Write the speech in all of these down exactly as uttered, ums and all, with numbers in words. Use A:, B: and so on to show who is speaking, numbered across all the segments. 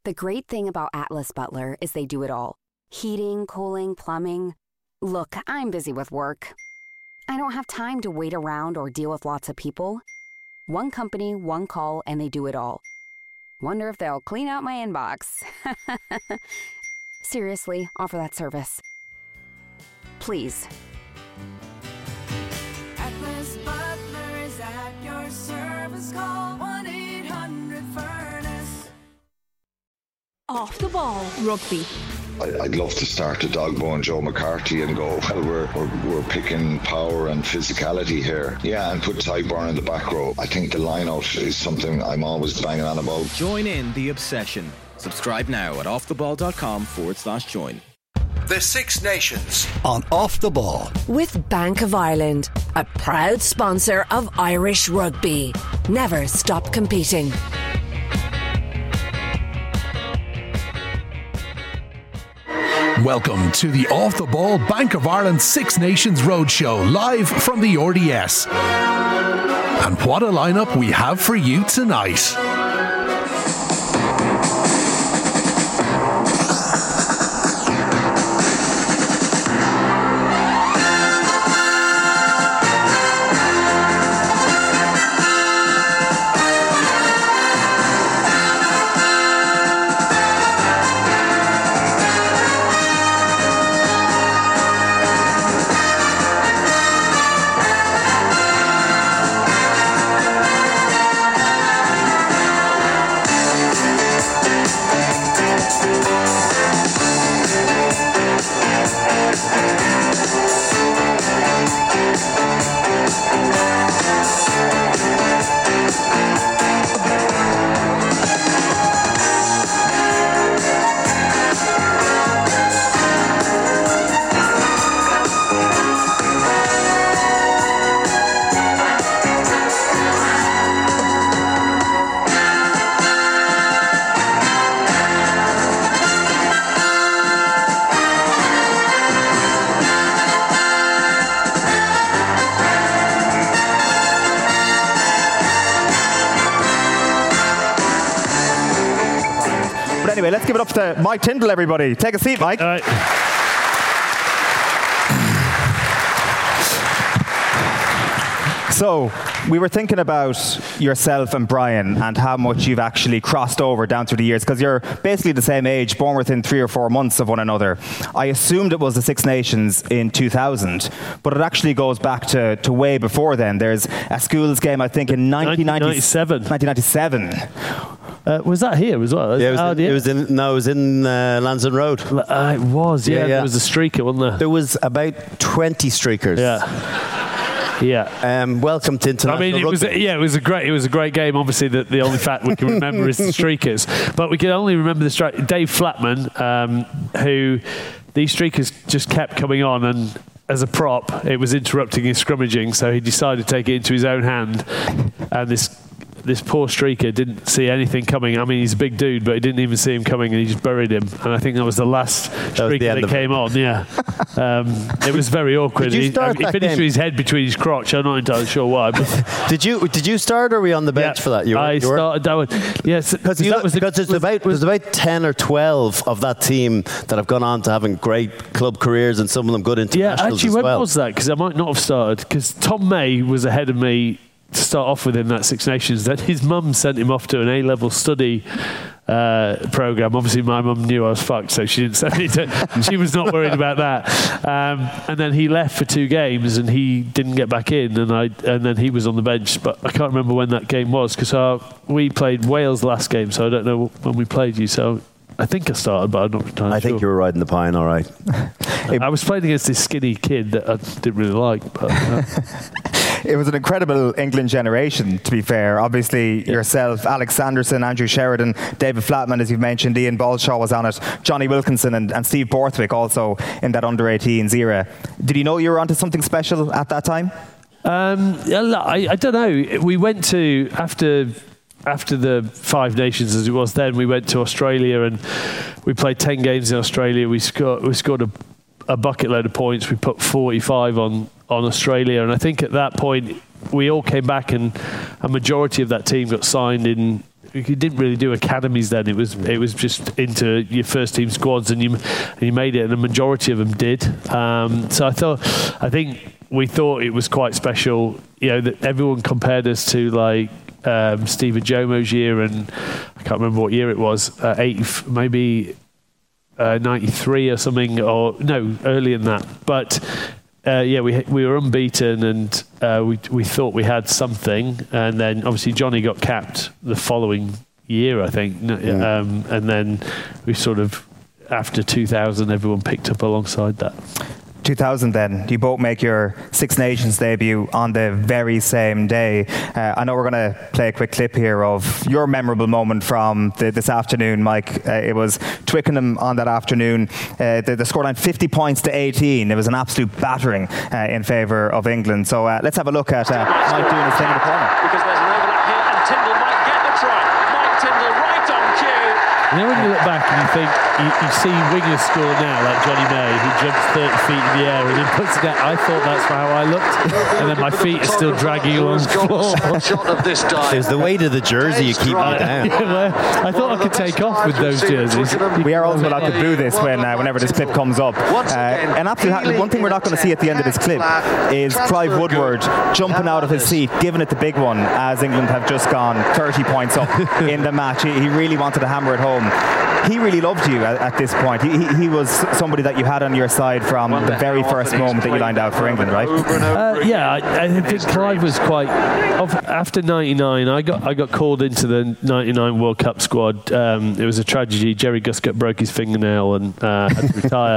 A: The great thing about Atlas Butler is they do it all. Heating, cooling, plumbing. Look, I'm busy with work. I don't have time to wait around or deal with lots of people. One company, one call, and they do it all. Wonder if they'll clean out my inbox. Seriously, offer that service. Please.
B: Atlas Butler is at your service. Call one eight hundred furnace.
C: Off the ball rugby.
D: I'd love to start a Dogbo and Joe McCarthy and go, well, we're, we're we're picking power and physicality here. Yeah, and put Tyburn in the back row. I think the line-out is something I'm always banging on about.
E: Join in the obsession. Subscribe now at offtheball.com forward slash join.
F: The Six Nations
G: on Off the Ball.
H: With Bank of Ireland, a proud sponsor of Irish rugby. Never stop competing.
G: Welcome to the Off the Ball Bank of Ireland Six Nations Roadshow, live from the R D S. And what a lineup we have for you tonight.
I: Anyway, let's give it up to Mike Tyndall, everybody. Take a seat, Mike.
J: All right.
I: So, we were thinking about yourself and Brian and how much you've actually crossed over down through the years, because you're basically the same age, born within three or four months of one another. I assumed it was the Six Nations in two thousand, but it actually goes back to, to way before then. There's a schools game, I think, in nineteen ninety-seven. nineteen ninety-seven.
J: Uh, was that here as well?
K: Yeah, it was, oh, in, yeah. it was in. No, it was in uh, Lansdowne Road.
J: Uh, it was. Yeah, yeah, yeah. There was a streaker, wasn't there?
K: There was about twenty streakers.
J: Yeah. Yeah.
K: Um, welcome to international.
J: I mean, it
K: rugby.
J: was a, yeah, it was a great. It was a great game. Obviously, the, the only fact we can remember is the streakers, but we can only remember the strike. Dave Flatman, um, who these streakers just kept coming on, and as a prop, it was interrupting his scrummaging, so he decided to take it into his own hand, and this. This poor streaker didn't see anything coming. I mean, he's a big dude, but he didn't even see him coming, and he just buried him. And I think that was the last that streaker that came it. on. Yeah, um, it was very awkward.
K: Did you start
J: he, he finished
K: game?
J: with his head between his crotch. I'm not entirely sure why. But
K: did you did you start, or were you on the bench
J: yeah,
K: for that? You were,
J: I
K: you
J: started that one. Yes,
K: because there's about there's about ten or twelve of that team that have gone on to having great club careers, and some of them good internationals
J: yeah, actually,
K: as
J: when
K: well.
J: was that? Because I might not have started. Because Tom May was ahead of me to start off with in that Six Nations. Then his mum sent him off to an A-level study uh, program. Obviously, my mum knew I was fucked, so she didn't send me to. She was not worried about that. Um, and then he left for two games, and he didn't get back in. And I, and then he was on the bench. But I can't remember when that game was, because we played Wales last game, so I don't know when we played you. So I think I started, but I'm not entirely
K: I think
J: sure.
K: you were riding the pine, all right.
J: I was playing against this skinny kid that I didn't really like. But, uh,
I: It was an incredible England generation, to be fair. Obviously, yeah. yourself, Alex Sanderson, Andrew Sheridan, David Flatman, as you've mentioned, Ian Balshaw was on it, Johnny Wilkinson and, and Steve Borthwick also in that under eighteens era. Did you know you were onto something special at that time?
J: Um, I, I don't know. We went to, after... After the Five Nations, as it was then, we went to Australia and we played ten games in Australia. We scored, we scored a, a bucket load of points. We put forty-five on, on Australia. And I think at that point, we all came back and a majority of that team got signed in you didn't really do academies then. It was it was just into your first team squads, and you and you made it, and a majority of them did. Um, so I thought, I think we thought it was quite special. You know, that everyone compared us to like um, Steve Ajomo's year, and I can't remember what year it was. Uh, eighty, maybe uh, ninety-three or something, or no, earlier than that. But Uh, yeah, we we were unbeaten, and uh, we we thought we had something, and then obviously Johnny got capped the following year, I think,
K: Yeah.
J: um, and then we sort of after two thousand, everyone picked up alongside that.
I: two thousand then, you both make your Six Nations debut on the very same day. Uh, I know we're going to play a quick clip here of your memorable moment from the, this afternoon, Mike. Uh, it was Twickenham on that afternoon. Uh, the, the scoreline fifty points to eighteen. It was an absolute battering uh, in favour of England. So uh, let's have a look at uh, Mike doing his thing in the corner.
L: Because there's an overlap here, and Tyndall might get the try. Mike Tyndall right on cue.
J: You know, when you look back and you think, you, you see wingers score now, like Johnny May, who jumps thirty feet in the air and then puts it out. I thought that's how I looked. And then my feet are still dragging along the floor.
L: Shot of this dive.
K: There's the weight of the jersey you keep you down.
J: Yeah, well, I thought I could take off with those jerseys.
I: We are also allowed to boo this when, uh, whenever this clip comes up. Uh, and absolutely, one thing we're not going to see at the end of this clip is Clive Woodward jumping out of his seat, giving it the big one, as England have just gone thirty points up in the match. He, he really wanted to hammer it home. He really loved you at, at this point. He, he, he was somebody that you had on your side from the very first moment that you lined out for England, right?
J: Uh, yeah, I, I think Clive was quite. After ninety-nine, I got I got called into the ninety-nine World Cup squad. Um, it was a tragedy. Jerry Guscott broke his fingernail and uh, had to retire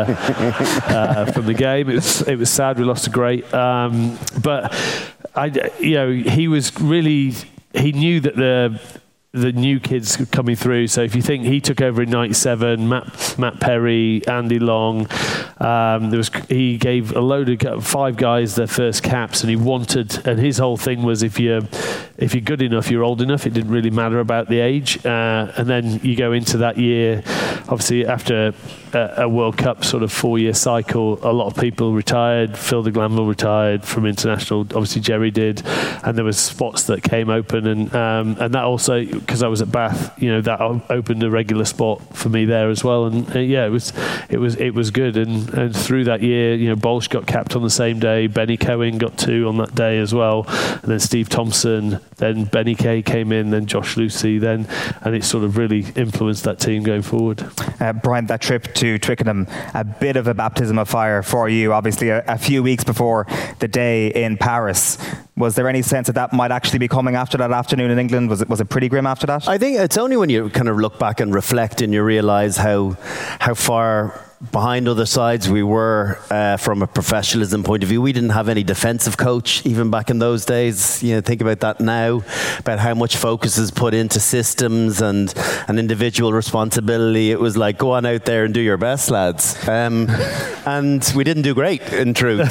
J: uh, from the game. It was it was sad. We lost a great. Um, but I, you know, he was really. He knew that the. the new kids coming through. So if you think he took over in ninety-seven, Matt, Matt Perry, Andy Long, um, there was he gave a load of five guys their first caps, and he wanted, and his whole thing was if you're if you're good enough, you're old enough. It didn't really matter about the age. Uh, and then you go into that year, obviously after a, a World Cup sort of four-year cycle, a lot of people retired. Phil de Glanville retired from international. Obviously Jerry did, and there was spots that came open, and um, and that also, because I was at Bath, you know, that opened a regular spot for me there as well. And uh, yeah, it was it was it was good. And, and through that year, you know, Bolsh got capped on the same day. Benny Cohen got two on that day as well, and then Steve Thompson. Then Benny Kay came in, then Josh Lucy, then, and it sort of really influenced that team going forward.
I: Uh, Brian, that trip to Twickenham, a bit of a baptism of fire for you, obviously a, a few weeks before the day in Paris. Was there any sense that that might actually be coming after that afternoon in England? Was it was it pretty grim after that?
K: I think it's only when you kind of look back and reflect and you realise how how far behind other sides we were uh, from a professionalism point of view. We didn't have any defensive coach even back in those days. You know, think about that now, about how much focus is put into systems and an individual responsibility. It was like, go on out there and do your best, lads. Um, and we didn't do great, in truth.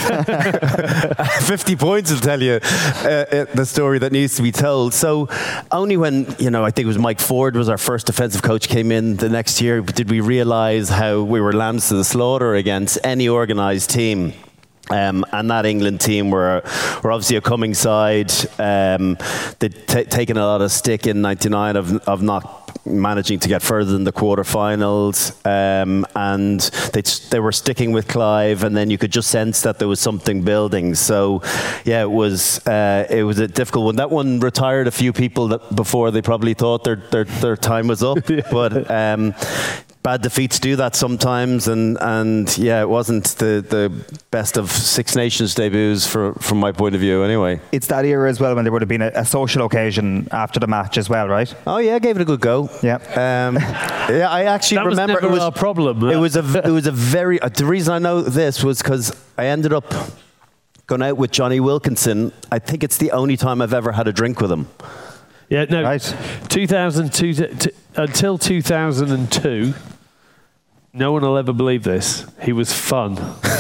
K: fifty points will tell you uh, the story that needs to be told. So only when, you know, I think it was Mike Ford was our first defensive coach, came in the next year, did we realise how we were lambs to the slaughter against any organised team. Um, and that England team were, were obviously a coming side. Um, they'd t- taken a lot of stick in ninety-nine of, of not managing to get further than the quarterfinals, um, and they they were sticking with Clive, and then you could just sense that there was something building. So, yeah, it was uh, it was a difficult one. That one retired a few people that before they probably thought their their, their time was up, but. Um, Bad defeats do that sometimes, and, and yeah, it wasn't the, the best of Six Nations debuts for, from my point of view anyway.
I: It's that era as well when there would have been a, a social occasion after the match as well, right?
K: Oh yeah, I gave it a good go.
I: Yeah,
K: um, yeah. I actually
J: that
K: remember
J: was never
K: it was
J: our problem.
K: It was a it was a very. Uh, the reason I know this was because I ended up going out with Johnny Wilkinson. I think it's the only time I've ever had a drink with him.
J: Yeah, no.
I: Right.
J: two thousand two t- t- until two thousand two. no one will ever believe this. He was fun.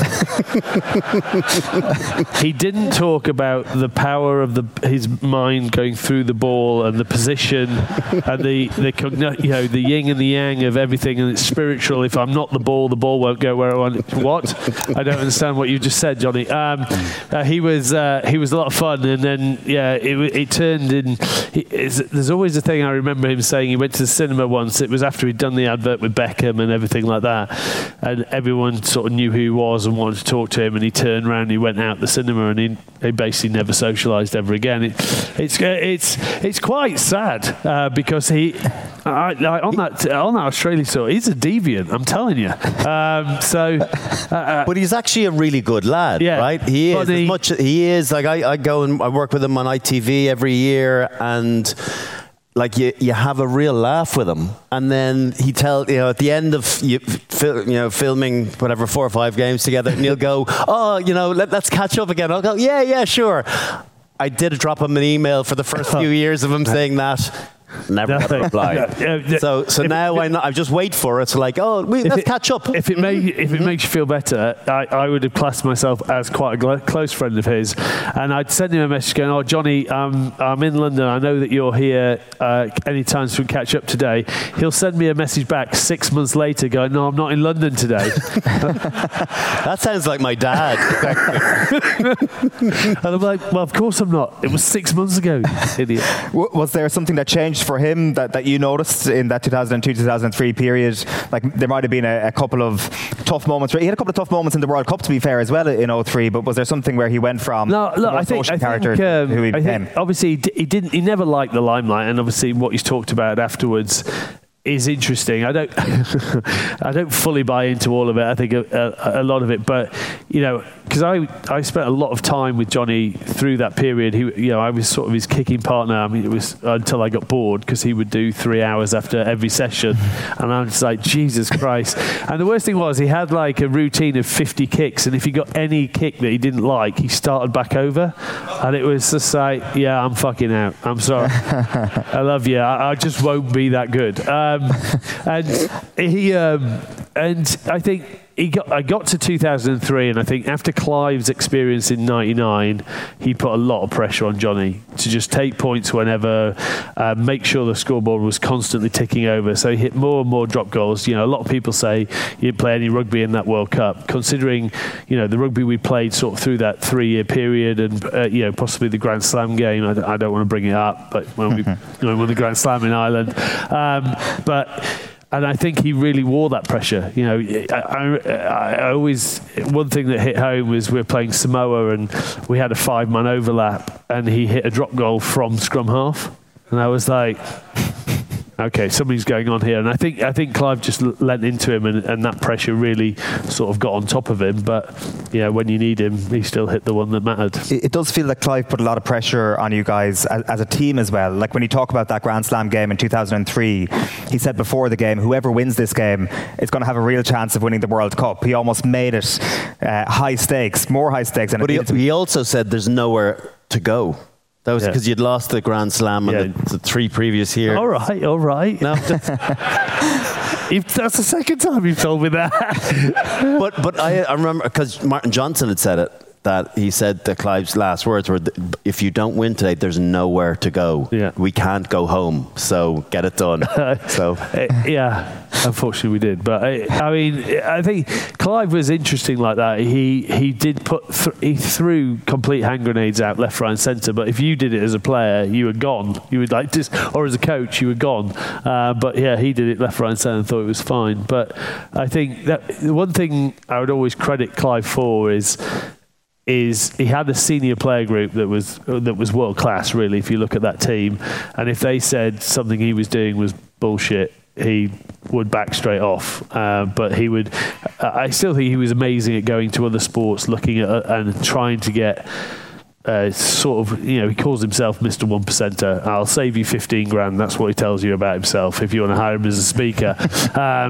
J: He didn't talk about the power of the his mind going through the ball and the position and the, the you know the yin and the yang of everything, and it's spiritual. If I'm not the ball, the ball won't go where I want it. What? I don't understand what you just said, Johnny. Um, uh, he was uh, he was a lot of fun, and then yeah, it, it turned in. He, there's always a thing I remember him saying. He went to the cinema once. It was after he'd done the advert with Beckham and everything like that, and everyone sort of knew who he was and wanted to talk to him, and he turned around and he went out the cinema, and he, he basically never socialised ever again. It, it's it's it's quite sad uh, because he I, I, on that on that Australia tour, he's a deviant, I'm telling you. Um, so, uh, uh,
K: but he's actually a really good lad,
J: yeah,
K: right? He is
J: he,
K: as much. He is like I, I go and I work with him on I T V every year, and like you, you have a real laugh with him, and then he tell you know at the end of you, fil, you know filming whatever four or five games together, and he'll go, oh, you know, let, let's catch up again. I'll go, yeah, yeah, sure. I did drop him an email for the first few years of him saying that. Never had a reply. Yeah, yeah, so, so if, now if, I, not, I just wait for it. So like, oh, we, let's
J: it,
K: catch up.
J: If it may, if it makes you feel better, I, I would have classed myself as quite a gl- close friend of his, and I'd send him a message going, "Oh, Johnny, um, I'm in London. I know that you're here. Uh, anytime so we can catch up today." He'll send me a message back six months later, going, "No, I'm not in London today."
K: That sounds like my dad.
J: And I'm like, "Well, of course I'm not. It was six months ago, idiot."
I: Was there something that changed for him that, that you noticed in that two thousand two, two thousand three period? Like there might have been a, a couple of tough moments. He had a couple of tough moments in the World Cup, to be fair, as well in oh three, but was there something where he went from
J: no, look,
I: the
J: I think, I
I: character
J: think, um,
I: who he
J: I
I: became?
J: Think obviously he, d- he didn't he never liked the limelight, and obviously what he's talked about afterwards is interesting. I don't I don't fully buy into all of it. I think a, a, a lot of it, but you know, because I I spent a lot of time with Johnny through that period. He, you know, I was sort of his kicking partner. I mean, it was until I got bored, because he would do three hours after every session, and I'm just like, Jesus Christ. And the worst thing was, he had like a routine of fifty kicks, and if he got any kick that he didn't like, he started back over, and it was just like, yeah, I'm fucking out. I'm sorry. I love you. I, I just won't be that good. Um, and he um, and I think he got I got to two thousand three, and I think after Clive's experience in ninety-nine, he put a lot of pressure on Johnny to just take points whenever, uh, make sure the scoreboard was constantly ticking over. So he hit more and more drop goals. You know, a lot of people say he didn't play any rugby in that World Cup, considering, you know, the rugby we played sort of through that three-year period, and uh, you know, possibly the Grand Slam game. I, I don't want to bring it up, but when we when we won the Grand Slam in Ireland, um, but. And I think he really wore that pressure. You know, I, I, I always, one thing that hit home was we were playing Samoa, and we had a five-man overlap, and he hit a drop goal from scrum half, and I was like, okay, something's going on here. And I think I think Clive just lent into him, and, and that pressure really sort of got on top of him. But yeah, when you need him, he still hit the one that mattered.
I: It, it does feel like Clive put a lot of pressure on you guys as, as a team as well. Like when you talk about that Grand Slam game in two thousand three, he said before the game, whoever wins this game is going to have a real chance of winning the World Cup. He almost made it uh, high stakes, more high stakes. Than
K: but
I: it
K: he, he also said there's nowhere to go. That was because yeah. you'd lost the Grand Slam and yeah. the, the three previous years.
J: All right, all right.
K: No,
J: if that's the second time you've told me that.
K: but but I, I remember, because Martin Johnson had said it, that he said that Clive's last words were, if you don't win today, there's nowhere to go.
J: Yeah.
K: We can't go home, so get it done. So
J: yeah, unfortunately we did. But I, I mean, I think Clive was interesting like that. He he did put, th- he threw complete hand grenades out left, right and centre, but if you did it as a player, you were gone. You would like just, or as a coach, you were gone. Uh, but yeah, he did it left, right and centre and thought it was fine. But I think that the one thing I would always credit Clive for is is he had a senior player group that was that was world class, really, if you look at that team. And if they said something he was doing was bullshit, he would back straight off. Uh, but he would, uh, I still think he was amazing at going to other sports, looking at uh, and trying to get uh, sort of, you know, he calls himself Mister One Percenter. I'll save you fifteen grand. That's what he tells you about himself if you want to hire him as a speaker. um,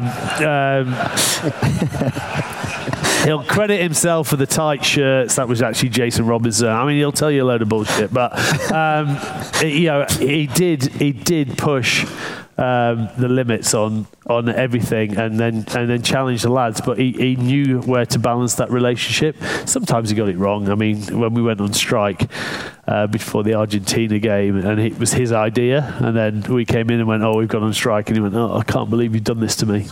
J: um, He'll credit himself for the tight shirts. That was actually Jason Robinson. I mean, he'll tell you a load of bullshit, but um, you know, he did he did push um, the limits on on everything, and then and then challenge the lads. But he, he knew where to balance that relationship. Sometimes he got it wrong. I mean, when we went on strike uh, before the Argentina game, and it was his idea, and then we came in and went, "Oh, we've gone on strike," and he went, "Oh, I can't believe you've done this to me."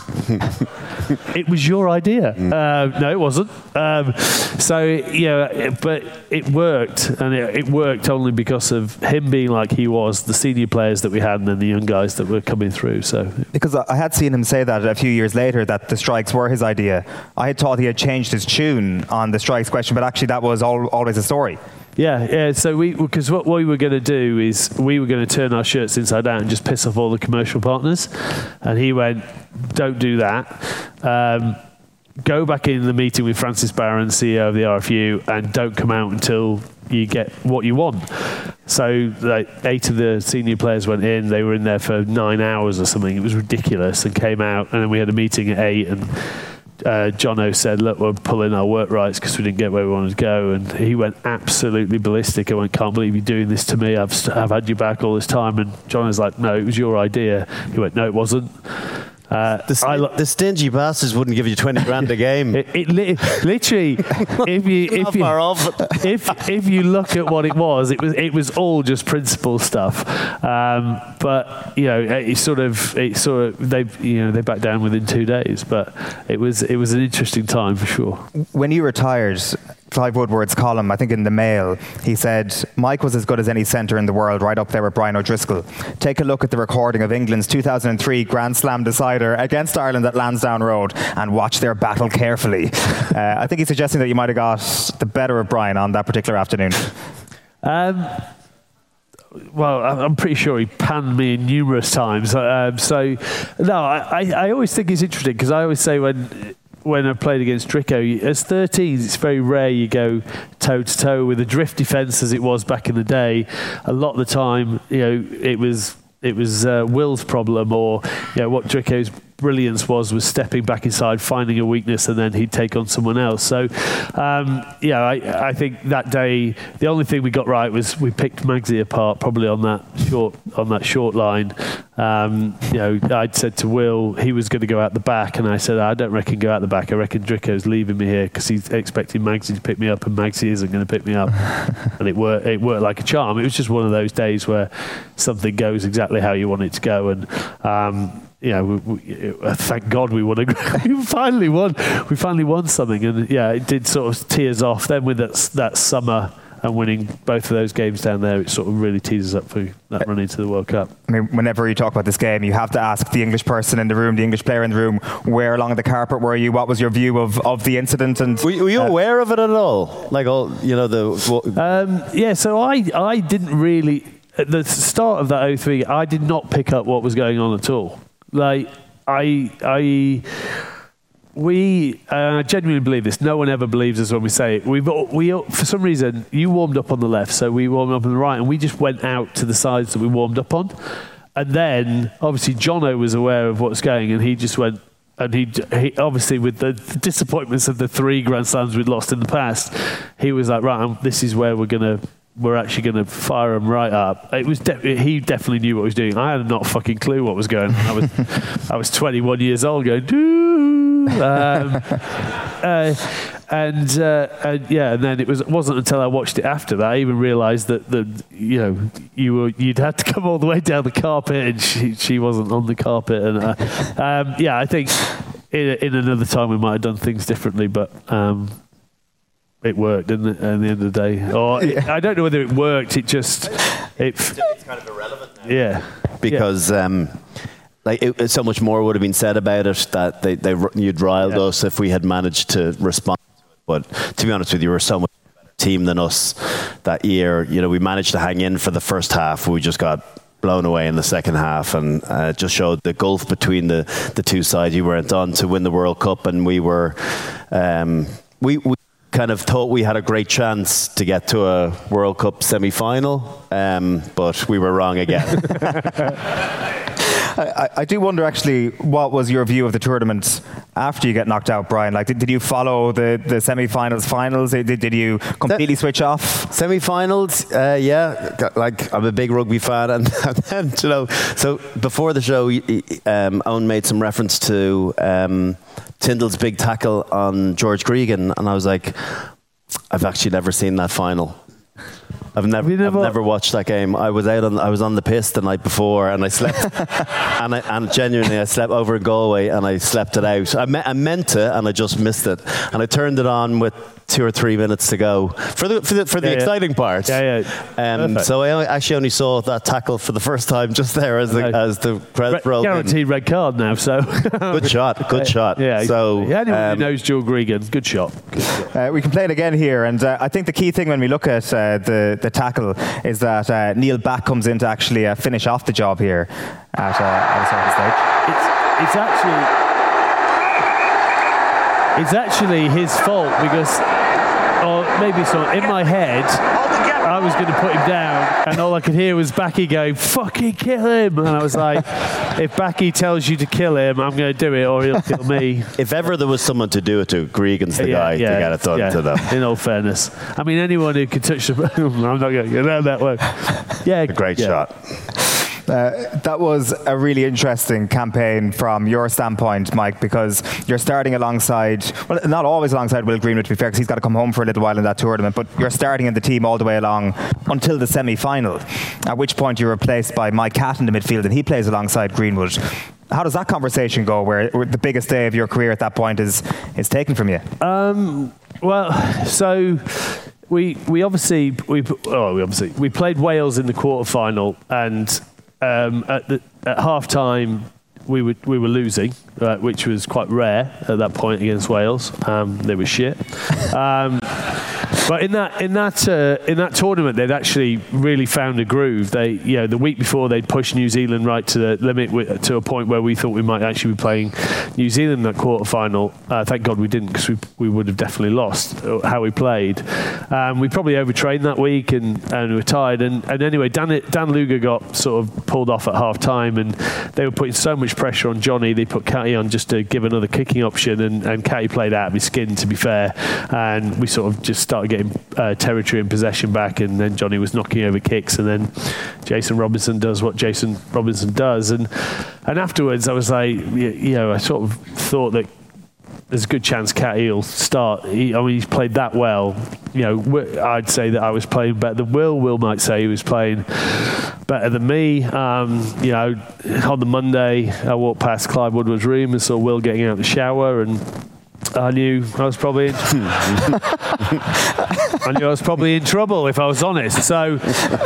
J: It was your idea. Mm. Uh, no, it wasn't. Um, so yeah, but it worked, and it, it worked only because of him being like he was, the senior players that we had, and then the young guys that were coming through. So
I: because I had seen him say that a few years later, that the strikes were his idea. I had thought he had changed his tune on the strikes question, but actually that was all, always a story.
J: Yeah, yeah. So we, because what we were going to do is we were going to turn our shirts inside out and just piss off all the commercial partners. And he went, "Don't do that. Um, go back in the meeting with Francis Barron, C E O of the R F U, and don't come out until you get what you want." So like, eight of the senior players went in. They were in there for nine hours or something. It was ridiculous, and came out. And then we had a meeting at eight, and Uh, Jono said, "Look, we're pulling our work rights because we didn't get where we wanted to go." And he went absolutely ballistic. I went, "Can't believe you're doing this to me. I've, I've had you back all this time." And Jono's like, "No, it was your idea." He went, "No, it wasn't." Uh,
K: the, st- lo- the stingy bastards wouldn't give you twenty grand a game.
J: It, it li- literally, if you if you if if you look at what it was, it was it was all just principle stuff. Um, but you know, it sort of it sort of they you know they backed down within two days. But it was it was an interesting time for sure.
I: When you retired, Clive Woodward's column, I think in the Mail, he said, "Mike was as good as any centre in the world, right up there with Brian O'Driscoll. Take a look at the recording of England's two thousand three Grand Slam decider against Ireland at Lansdowne Road and watch their battle carefully." Uh, I think he's suggesting that you might have got the better of Brian on that particular afternoon.
J: Um, well, I'm pretty sure he panned me numerous times. Um, so, no, I, I always think it's interesting because I always say when... when I played against Dricko, as thirteens, it's very rare you go toe-to-toe with a drift defence as it was back in the day. A lot of the time, you know, it was it was uh, Will's problem, or you know, what Dricko's brilliance was was stepping back inside, finding a weakness, and then he'd take on someone else. So, um, yeah, I, I think that day the only thing we got right was we picked Magsy apart, probably on that short on that short line. Um, you know, I'd said to Will he was going to go out the back, and I said, "I don't reckon go out the back. I reckon Dricko's leaving me here because he's expecting Magsy to pick me up, and Magsy isn't going to pick me up." And it worked. It worked like a charm. It was just one of those days where something goes exactly how you want it to go, and. Um, You know, we, we, uh, thank God we won. A, we finally won. We finally won something, and yeah, it did sort of tee us off. Then with that that summer and winning both of those games down there, it sort of really teed us up for that run into the World Cup.
I: I mean, whenever you talk about this game, you have to ask the English person in the room, the English player in the room, where along the carpet were you? What was your view of, of the incident? And
K: were, were you uh, aware of it at all? Like all, you know, the.
J: Um, yeah, so I I didn't really at the start of that oh three. I did not pick up what was going on at all. Like, I, I, we, uh, I genuinely believe this. No one ever believes us when we say it. We've, we, for some reason, you warmed up on the left, so we warmed up on the right, and we just went out to the sides that we warmed up on. And then, obviously, Jono was aware of what's going, and he just went, and he, he obviously, with the disappointments of the three Grand Slams we'd lost in the past, he was like, right, this is where we're going to, we're actually going to fire him right up. It was de- he definitely knew what he was doing. I had not a fucking clue what was going on. I was I was twenty-one years old going, doo. Um, uh, and, uh, and yeah, and then it was it wasn't until I watched it after that I even realised that the you know you were you'd had to come all the way down the carpet, and she she wasn't on the carpet. And uh, um, yeah, I think in, in another time we might have done things differently, but. Um, It worked, didn't it, at the end of the day? Or yeah. I don't know whether it worked. It just it.
K: It's kind of irrelevant now.
J: Yeah,
K: because
J: yeah.
K: Um, like it, so much more would have been said about it that they, they you'd riled yeah. us if we had managed to respond. But to be honest with you, we were so much better team than us that year. You know, we managed to hang in for the first half. We just got blown away in the second half, and uh, it just showed the gulf between the the two sides. You went on to win the World Cup, and we were um, we. we kind of thought we had a great chance to get to a World Cup semi-final, um, but we were wrong again.
I: I, I do wonder, actually, what was your view of the tournament after you get knocked out, Brian? Like, did, did you follow the, the semi-finals, finals? Did, did you completely switch off?
K: Semi-finals, uh, yeah. Like, I'm a big rugby fan, and, and then, you know, so before the show, um, Owen made some reference to um, Tyndall's big tackle on George Gregan, and I was like, I've actually never seen that final. I've never, never, I've never watched that game. I was out on, I was on the piss the night before, and I slept, and I, and genuinely, I slept over in Galway, and I slept it out. I, me, I meant to, and I just missed it. And I turned it on with two or three minutes to go for the for the, for the yeah, exciting yeah. part.
J: Yeah, yeah.
K: Um, so I actually only saw that tackle for the first time just there as the as the credit rolled.
J: Guaranteed red card now. So
K: good shot, good shot.
J: Yeah.
K: So
J: yeah, anyone
K: um,
J: who knows George Gregan, good shot. Good shot.
I: Uh, we can play it again here, and uh, I think the key thing when we look at uh, the the tackle is that uh, Neil Back comes in to actually uh, finish off the job here at, uh, at a certain stage.
J: It's, it's actually it's actually his fault because, or maybe so. In my head, I was going to put him down, and all I could hear was Backy going, "Fucking kill him!" And I was like, "If Backy tells you to kill him, I'm going to do it, or he'll kill me."
K: If ever there was someone to do it to, Gregan's the yeah, guy yeah, to get it done
J: yeah.
K: to them.
J: In all fairness, I mean, anyone who can touch the, I'm not going to go down that way. Yeah,
K: a great
J: yeah.
K: shot.
I: Uh, that was a really interesting campaign from your standpoint, Mike, because you're starting alongside, well, not always alongside Will Greenwood, to be fair, because he's got to come home for a little while in that tournament, but you're starting in the team all the way along until the semi-final, at which point you're replaced by Mike Catt in the midfield, and he plays alongside Greenwood. How does that conversation go, where, where the biggest day of your career at that point is, is taken from you?
J: Um, well, so... We we obviously we oh we obviously we played Wales in the quarterfinal, and um, at the at half time we were we were losing, uh, which was quite rare at that point against Wales. Um, they were shit. Um, But in that in that uh, in that tournament, they'd actually really found a groove. They, you know, the week before they'd pushed New Zealand right to the limit w- to a point where we thought we might actually be playing New Zealand in that quarter final. Uh, thank God we didn't, because we we would have definitely lost how we played. Um, we probably overtrained that week and, and we were tired. And, and anyway, Dan Dan Luger got sort of pulled off at half time, and they were putting so much pressure on Johnny. They put Catty on just to give another kicking option, and, and Catty played out of his skin, to be fair. And we sort of just started getting uh, territory and possession back, and then Johnny was knocking over kicks, and then Jason Robinson does what Jason Robinson does, and and afterwards I was like, you, you know, I sort of thought that there's a good chance Catty will start. He, I mean, he's played that well. You know, I'd say that I was playing better than Will. Will might say he was playing better than me. Um, you know, on the Monday, I walked past Clive Woodward's room and saw Will getting out of the shower, and I knew I was probably in I knew I was probably in trouble, if I was honest. So,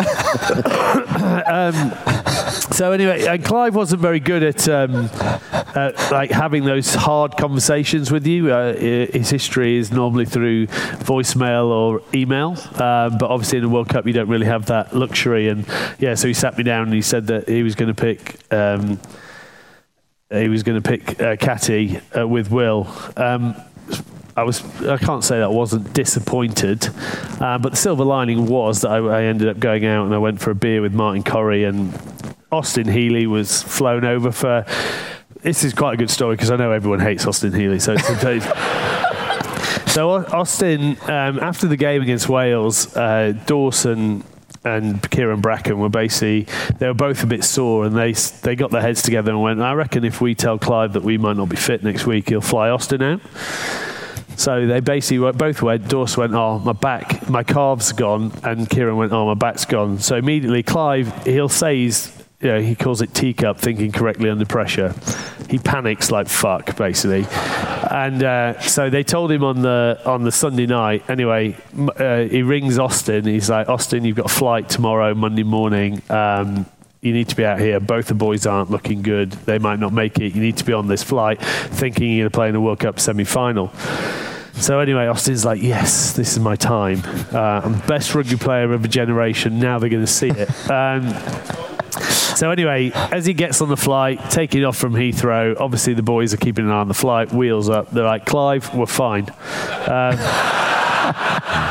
J: um, so anyway, and Clive wasn't very good at, um, at like having those hard conversations with you. Uh, his history is normally through voicemail or email, um, but obviously in the World Cup you don't really have that luxury. And yeah, so he sat me down and he said that he was going to pick. Um, He was going to pick uh, Catty uh, with Will. Um, I was. I can't say that I wasn't disappointed, uh, but the silver lining was that I, I ended up going out and I went for a beer with Martin Corrie, and Austin Healey was flown over for. This is quite a good story because I know everyone hates Austin Healey, so it's so Austin, um, after the game against Wales, uh, Dawson and Kieran Bracken were basically, they were both a bit sore, and they they got their heads together and went, I reckon if we tell Clive that we might not be fit next week, he'll fly Austin out. So they basically both went, Dawson went, oh, my back, my calf's gone, and Kieran went, oh, my back's gone. So immediately Clive, he'll say he's, you know, he calls it teacup, thinking correctly under pressure. He panics like fuck, basically. And uh, so they told him on the on the Sunday night. Anyway, uh, he rings Austin. He's like, Austin, you've got a flight tomorrow, Monday morning. Um, you need to be out here. Both the boys aren't looking good. They might not make it. You need to be on this flight, thinking you're going to play in a World Cup semi-final. So anyway, Austin's like, yes, this is my time. Uh, I'm the best rugby player of a generation. Now they're going to see it. Um, So anyway, as he gets on the flight, taking off from Heathrow, obviously the boys are keeping an eye on the flight, wheels up. They're like, Clive, we're fine. Um,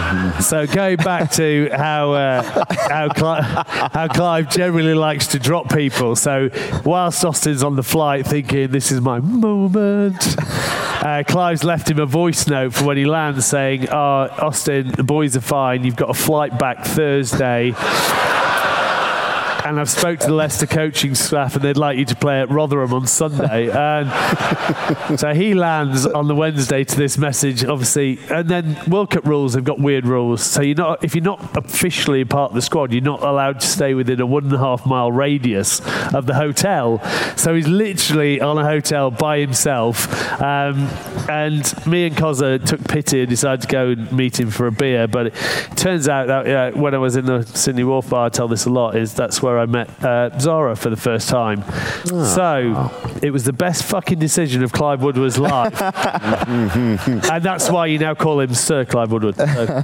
J: So going back to how uh, how, Cli- how Clive generally likes to drop people. So whilst Austin's on the flight thinking, this is my moment, uh, Clive's left him a voice note for when he lands saying, oh, Austin, the boys are fine. You've got a flight back Thursday. And I've spoke to the Leicester coaching staff and they'd like you to play at Rotherham on Sunday. And so he lands on the Wednesday to this message, obviously. And then World Cup rules, they've got weird rules. So you're not, if you're not officially part of the squad, you're not allowed to stay within a one and a half mile radius of the hotel. So he's literally on a hotel by himself. Um, and me and Cozza took pity and decided to go and meet him for a beer. But it turns out that uh, when I was in the Sydney Wharf bar, I tell this a lot, is that's where I met uh, Zara for the first time. Oh. So it was the best fucking decision of Clive Woodward's life. And that's why you now call him Sir Clive Woodward. So.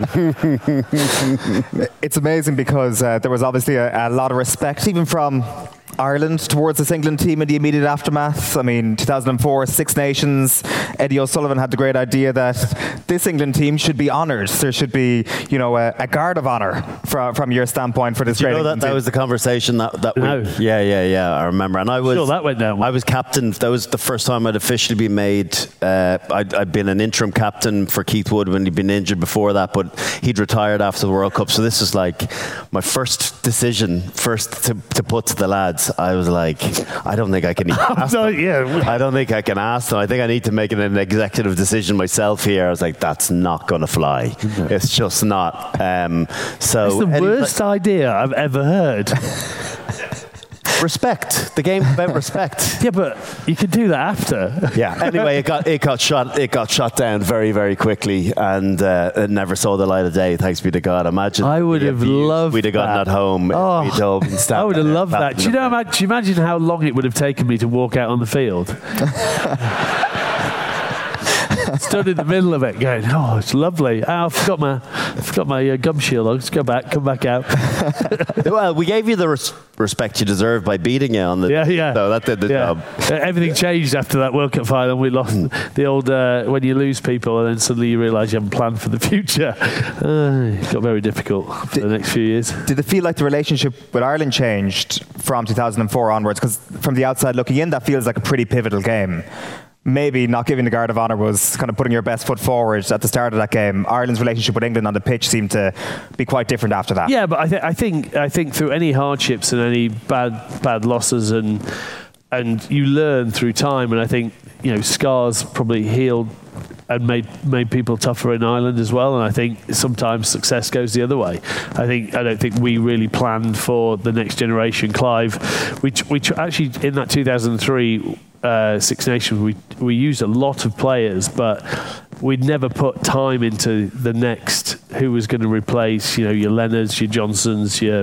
I: It's amazing because uh, there was obviously a, a lot of respect, even from Ireland towards this England team in the immediate aftermath. I mean, two thousand four, Six Nations. Eddie O'Sullivan had the great idea that this England team should be honoured. There should be, you know, a, a guard of honour from, from your standpoint for this
K: Do
I: great
K: you know
I: England
K: that,
I: team.
K: that was the conversation that, that
J: no.
K: we, yeah, yeah, yeah, I remember. And I was,
J: sure that went down.
K: I was captain. That was the first time I'd officially been made. Uh, I'd, I'd been an interim captain for Keith Wood when he'd been injured before that, but he'd retired after the World Cup. So this was like my first decision, first to, to put to the lads. I was like, I don't think I can even ask them.
J: yeah.
K: I don't think I can ask them. I think I need to make an executive decision myself here. I was like, that's not going to fly. It's just not. Um, so
J: It's the
K: any,
J: worst idea I've ever heard.
K: Respect. The game's about respect.
J: Yeah, but you can do that after.
K: Yeah. Anyway, it got it got shot it got shot down very very quickly, and uh, it never saw the light of day. Thanks be to God. Imagine
J: I would have loved.
K: We'd have gotten
J: that.
K: at home.
J: Oh,
K: we'd all been
J: I would have loved that. Do you know? Imagine, do you imagine how long it would have taken me to walk out on the field? Stood in the middle of it, going, "Oh, it's lovely. Oh, I forgot my, I forgot my uh, gum shield. Let's go back, come back out."
K: Well, we gave you the res- respect you deserved by beating you on the.
J: Yeah, yeah.
K: So that did the
J: yeah.
K: job.
J: Uh, everything changed after that World Cup final. We lost the old uh, when you lose people, and then suddenly you realise you haven't planned for the future. Uh, it got very difficult for did, the next few years.
I: Did it feel like the relationship with Ireland changed from two thousand four onwards? Because from the outside looking in, that feels like a pretty pivotal game. Maybe not giving the guard of honour was kind of putting your best foot forward at the start of that game. Ireland's relationship with England on the pitch seemed to be quite different after that.
J: Yeah, but I, th- I think I think through any hardships and any bad bad losses and and you learn through time, and I think, you know, scars probably healed and made made people tougher in Ireland as well. And I think sometimes success goes the other way. I think I don't think we really planned for the next generation. Clive, we we actually in that two thousand three. Uh, Six Nations, we we used a lot of players, but we'd never put time into the next who was going to replace, you know, your Leonards, your Johnsons, your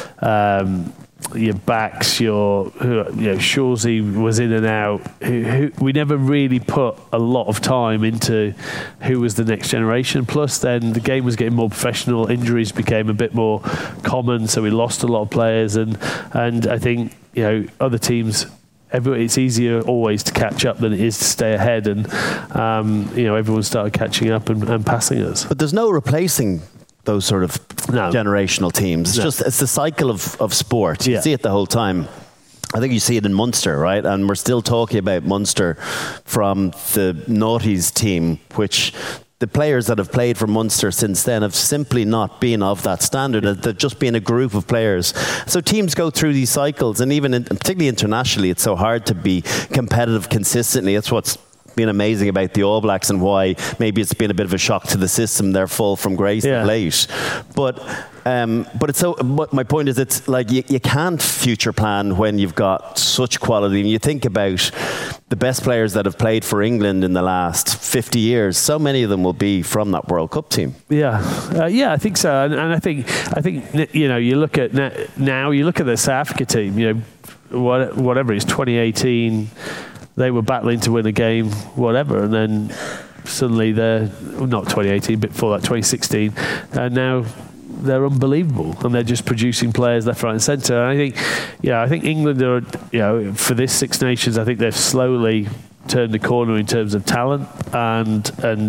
J: um, your backs, your who, you know, Shawsey was in and out. Who, who, we never really put a lot of time into who was the next generation. Plus, then the game was getting more professional. Injuries became a bit more common, so we lost a lot of players, and and I think, you know, other teams. Every, it's easier always to catch up than it is to stay ahead, and um, you know, everyone started catching up and, and passing us.
K: But there's no replacing those sort of
J: no.
K: generational teams. It's no. just it's the cycle of, of sport. You
J: yeah.
K: see it the whole time. I think you see it in Munster, right? And we're still talking about Munster from the noughties team, which the players that have played for Munster since then have simply not been of that standard. They've just been a group of players. So teams go through these cycles, and even in, particularly internationally, it's so hard to be competitive consistently. That's what's been amazing about the All Blacks, and why maybe it's been a bit of a shock to the system, their fall from grace yeah. late. But um, but it's so. But my point is, it's like you, you can't future plan when you've got such quality. And you think about the best players that have played for England in the last fifty years. So many of them will be from that World Cup team.
J: Yeah, uh, yeah, I think so. And, and I think I think you know, you look at now, you look at the South Africa team. You know, what, whatever it's twenty eighteen. They were battling to win a game, whatever, and then suddenly they're not twenty eighteen, but before that twenty sixteen, and now they're unbelievable, and they're just producing players left, right, and centre. And I think, yeah, I think England are, you know, for this Six Nations, I think they've slowly turned the corner in terms of talent, and and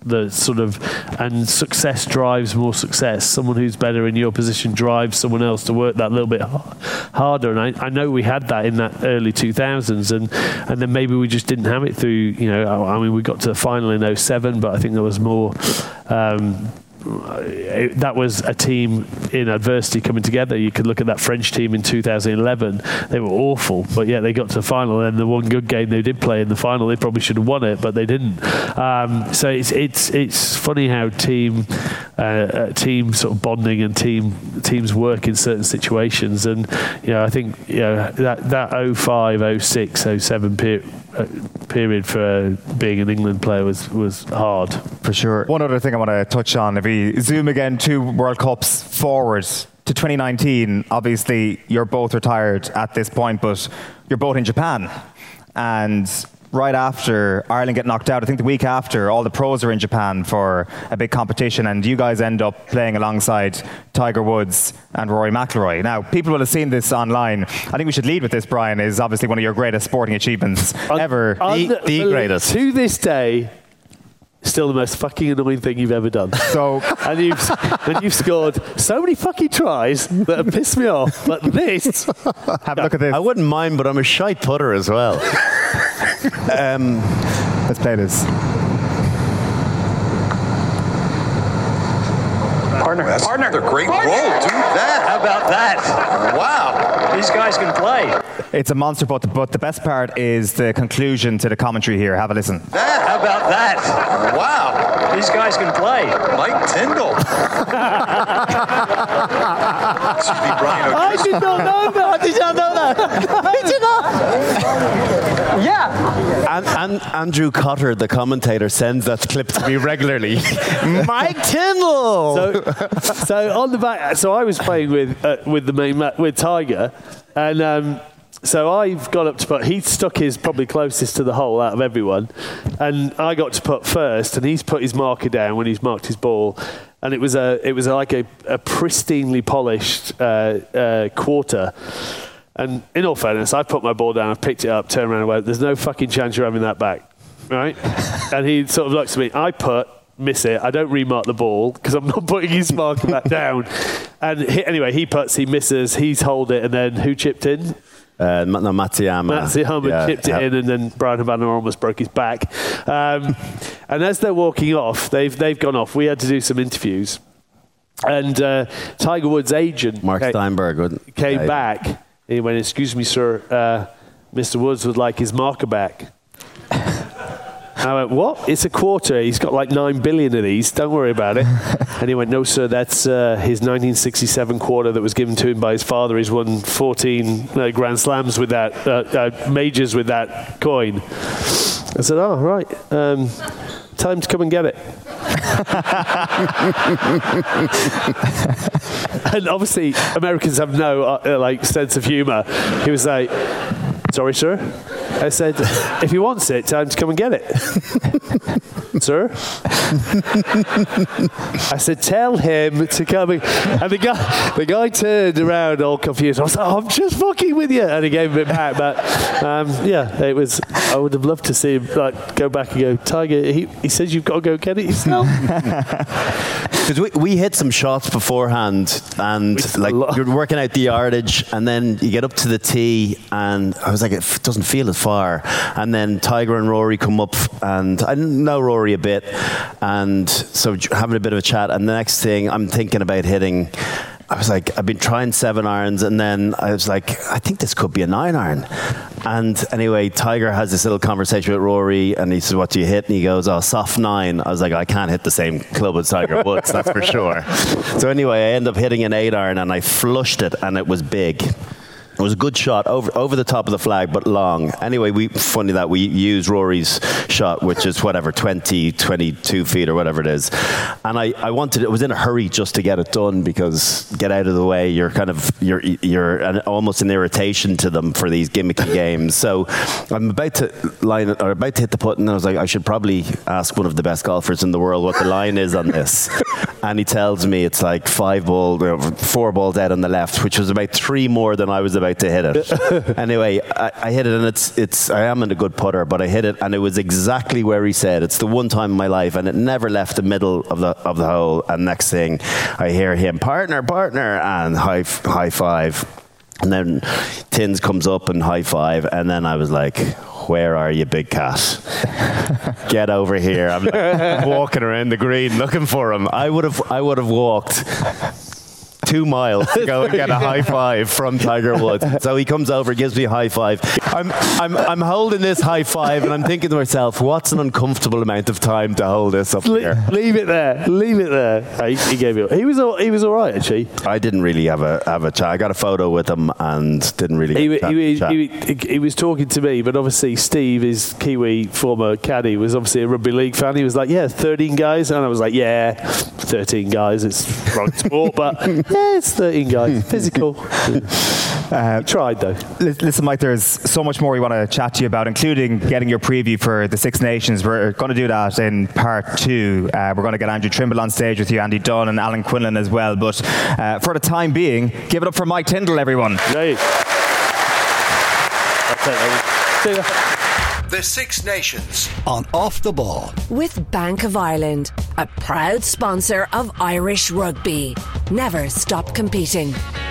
J: the sort of, and success drives more success. Someone who's better in your position drives someone else to work that little bit harder. And I, I know we had that in that early two thousands, and and then maybe we just didn't have it through. You know, I mean, we got to the final in oh seven, but I think there was more. Um, It, that was a team in adversity coming together. You could look at that French team in two thousand eleven. They were awful, but yeah, they got to the final. And the one good game they did play in the final, they probably should have won it, but they didn't. Um, so it's it's it's funny how team uh, team sort of bonding and team teams work in certain situations. And you know, I think you know that that oh five, oh six, oh seven period. Uh, period for uh, being an England player was, was hard.
I: For sure. One other thing I want to touch on, if we zoom again two World Cups forward to twenty nineteen, obviously you're both retired at this point, but you're both in Japan. And right after Ireland get knocked out, I think the week after, all the pros are in Japan for a big competition, and you guys end up playing alongside Tiger Woods and Rory McIlroy. Now, people will have seen this online. I think we should lead with this, Brian, is obviously one of your greatest sporting achievements
J: on,
I: ever.
J: On
I: the,
J: the,
I: the greatest.
J: To this day, still the most fucking annoying thing you've ever done.
I: So,
J: and you've and you've scored so many fucking tries that have pissed me off. But this,
I: have a look at this.
K: I wouldn't mind, but I'm a shite putter as well. um,
I: Let's play this.
M: Partner,
F: That's
M: partner.
F: another great
M: partner.
F: roll. Do that.
M: How about that?
F: Wow.
M: These guys can play.
I: It's a monster, but the, but the best part is the conclusion to the commentary here. Have a listen.
F: That.
M: How about that?
F: Wow.
M: These guys can play.
F: Mike Tyndall. Should be Brian
J: I did not know that. I did not know that. I did not.
M: Yeah.
K: And, and Andrew Cotter, the commentator, sends that clip to me regularly. Mike Tyndall.
J: So, so on the back. So I was playing with uh, with the main ma- with Tiger, and. Um, So I've got up to put, he stuck his probably closest to the hole out of everyone, and I got to put first, and he's put his marker down when he's marked his ball, and it was a it was like a, a pristinely polished uh, uh, quarter. And in all fairness, I put my ball down, I picked it up, turned around and went, there's no fucking chance you're having that back, right? And he sort of looks at me, I put, miss it, I don't remark the ball because I'm not putting his marker back down. And he, anyway, he puts, he misses, he's hold it, and then who chipped in?
K: Uh, no, Matsuyama.
J: Matsuyama
K: yeah,
J: chipped it
K: yeah.
J: in, and then Brian Havana almost broke his back. Um, and as they're walking off, they've they've gone off. We had to do some interviews, and uh, Tiger Woods' agent,
K: Mark
J: came,
K: Steinberg,
J: came
K: yeah.
J: back. He went, "Excuse me, sir, uh, Mister Woods would like his marker back." I went, what? It's a quarter. He's got like nine billion of these. Don't worry about it. And he went, no, sir, that's uh, his nineteen sixty-seven quarter that was given to him by his father. He's won fourteen uh, Grand Slams with that, uh, uh, majors with that coin. I said, oh, right. Um, time to come and get it. And obviously, Americans have no uh, like sense of humour. He was like, sorry, sir. I said, if he wants it, time to come and get it. Sir? I said, tell him to come and... And the guy, the guy turned around all confused. I was like, oh, I'm just fucking with you. And he gave him it back. But, um, yeah, it was... I would have loved to see him like go back and go, Tiger, he, he says you've got to go get it yourself.
K: Because we, we hit some shots beforehand, and like you're working out the yardage, and then you get up to the tee, and I was like, it f- doesn't feel as far. And then Tiger and Rory come up, and I didn't know Rory a bit, and so having a bit of a chat. And the next thing, I'm thinking about hitting. I was like, I've been trying seven irons, and then I was like, I think this could be a nine iron. And anyway, Tiger has this little conversation with Rory, and he says, what do you hit? And he goes, oh, soft nine. I was like, I can't hit the same club as Tiger Woods, that's for sure. So anyway, I end up hitting an eight iron, and I flushed it, and it was big. It was a good shot over over the top of the flag, but long. Anyway, we funny that we use Rory's shot, which is whatever, twenty, twenty-two feet or whatever it is. And I, I wanted, it was in a hurry just to get it done, because get out of the way, you're kind of, you're you're an, almost an irritation to them for these gimmicky games. So I'm about to line or about to hit the putt, and I was like, I should probably ask one of the best golfers in the world what the line is on this. And he tells me it's like five ball, four balls out on the left, which was about three more than I was about about to hit it. Anyway, I, I hit it, and it's it's. I am in a good putter, but I hit it, and it was exactly where he said. It's the one time in my life, and it never left the middle of the of the hole. And next thing, I hear him, partner, partner, and high high five. And then Tins comes up and high five, and then I was like, where are you, big cat? Get over here. I'm like walking around the green looking for him. I would have I would have walked two miles to go and get a high five from Tiger Woods. So he comes over, gives me a high five. I'm I'm I'm holding this high five, and I'm thinking to myself, what's an uncomfortable amount of time to hold this up
J: Le-
K: here?
J: Leave it there. Leave it there. He, he gave you. He was all, he was all right, actually.
K: I didn't really have a have a chat. I got a photo with him and didn't really.
J: He,
K: Get a
J: he,
K: chat.
J: he, he, he was talking to me, but obviously Steve, his Kiwi former caddy, was obviously a rugby league fan. He was like, "Yeah, thirteen guys," and I was like, "Yeah, thirteen guys. It's wrong sport, but yeah, it's thirteen guys. Physical." Uh, tried though.
I: Listen, Mike, there's so much more we want to chat to you about, including getting your preview for the Six Nations. We're going to do that in part two. Uh, we're going to get Andrew Trimble on stage with you, Andy Dunn and Alan Quinlan as well. But uh, for the time being, give it up for Mike Tyndall, everyone.
J: Hey.
N: The Six Nations on Off the Ball.
H: With Bank of Ireland, a proud sponsor of Irish rugby. Never stop competing.